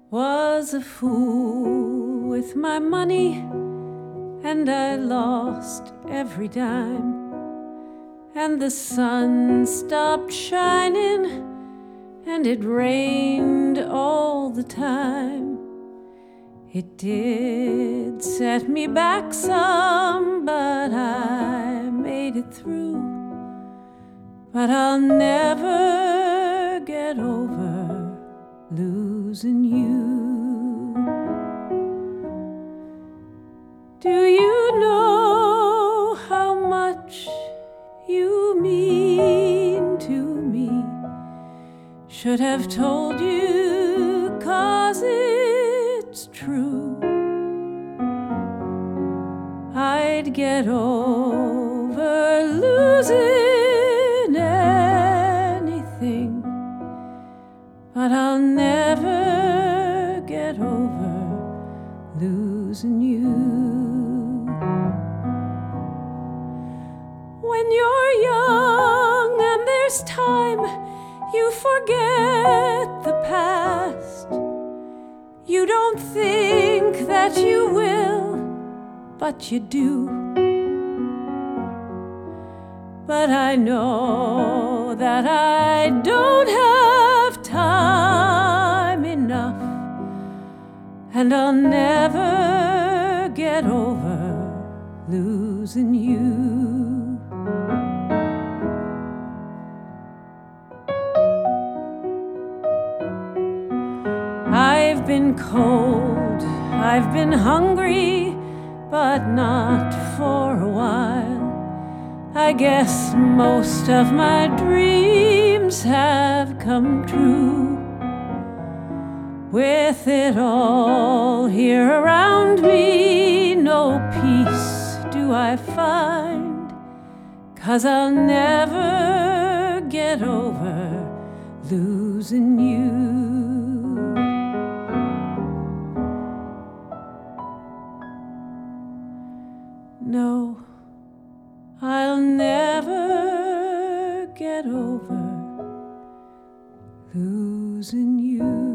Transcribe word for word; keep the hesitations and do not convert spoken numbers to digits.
Was a fool with my money, and I lost every dime. And the sun stopped shining, and it rained all the time. It did set me back some, but I made it through. But I'll never get over losing you. Do you know how much you mean to me? Should have told you, 'cause it's true. I'd get over losing anything, but I'll never get over losing you. When you're young and there's time, you forget the past. You don't think that you will, but you do. But I know that I don't have time enough, and I'll never get over losing you. I've been cold, I've been hungry, but not for a while. I guess most of my dreams have come true. With it all here around me, no peace do I find, 'cause I'll never get over losing you. No, I'll never get over losing you.